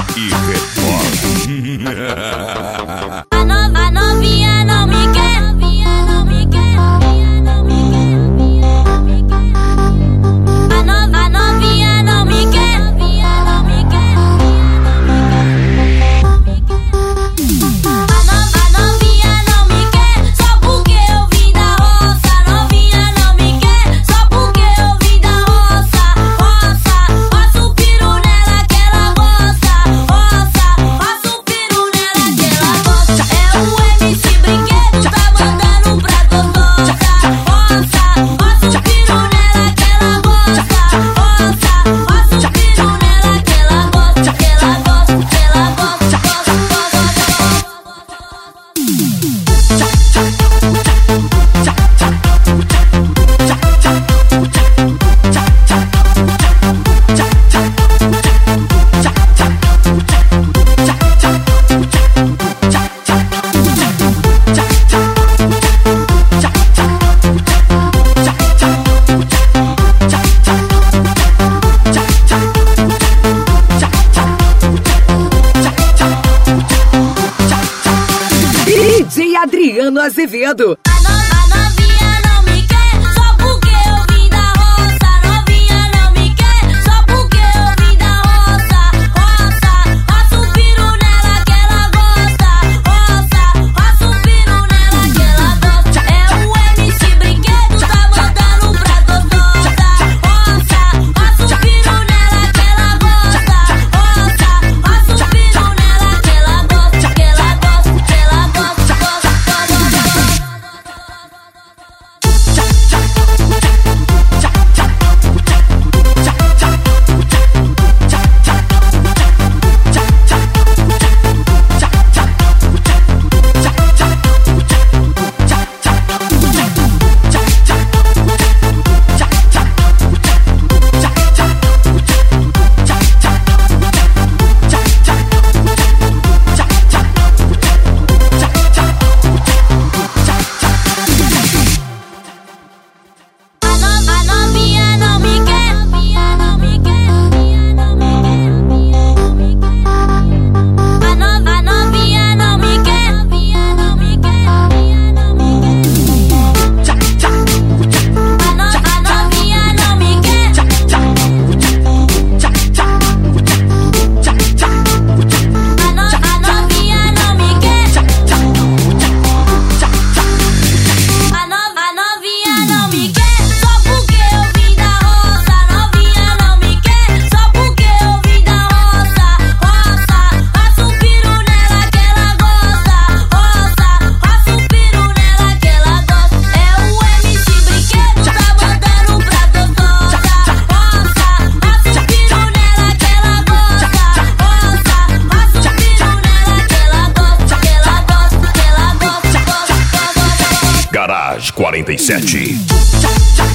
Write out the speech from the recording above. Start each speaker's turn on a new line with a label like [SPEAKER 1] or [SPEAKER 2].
[SPEAKER 1] e rebola.
[SPEAKER 2] A novinha não me quer. A novinha não me quer. A novinha não me quer. Só porque eu vim da roça. A novinha não me quer. Só porque eu vim da roça. Roça o piru nela que ela gosta. Roça o piru nela que ela gosta. É o MC Brinquedo, tá mandando pra Totosa. Roça o piru nela que ela gosta. Roça o piru nela que ela gosta. Que ela gosta, que ela gosta,
[SPEAKER 3] DJ Adriano Azevedo.
[SPEAKER 2] A novinha não me quer, só porque eu vim da roça. A novinha não me quer, só porque eu vim da roça. Roça o piru nela que ela gosta. Roça o piru nela que ela gosta. É o MC Brinquedo, tá mandando pra Totosa. Roça o piru nela que ela gosta. Roça o piru nela que ela gosta. Que ela gosta, que ela gosta. A novinha não me quer. A novinha não me quer. A novinha não me quer. A novinha não me quer, só porque eu vim da roça. A novinha não me quer, só porque eu vim da roça. Roça o piru nela que ela gosta. Roça o piru nela que ela gosta. É o MC Brinquedo, tá mandando pra Totosa. Roça o piru nela que ela gosta. Roça o piru nela que ela gosta. Que ela gosta, que ela gosta, gosta.
[SPEAKER 1] Garage 47.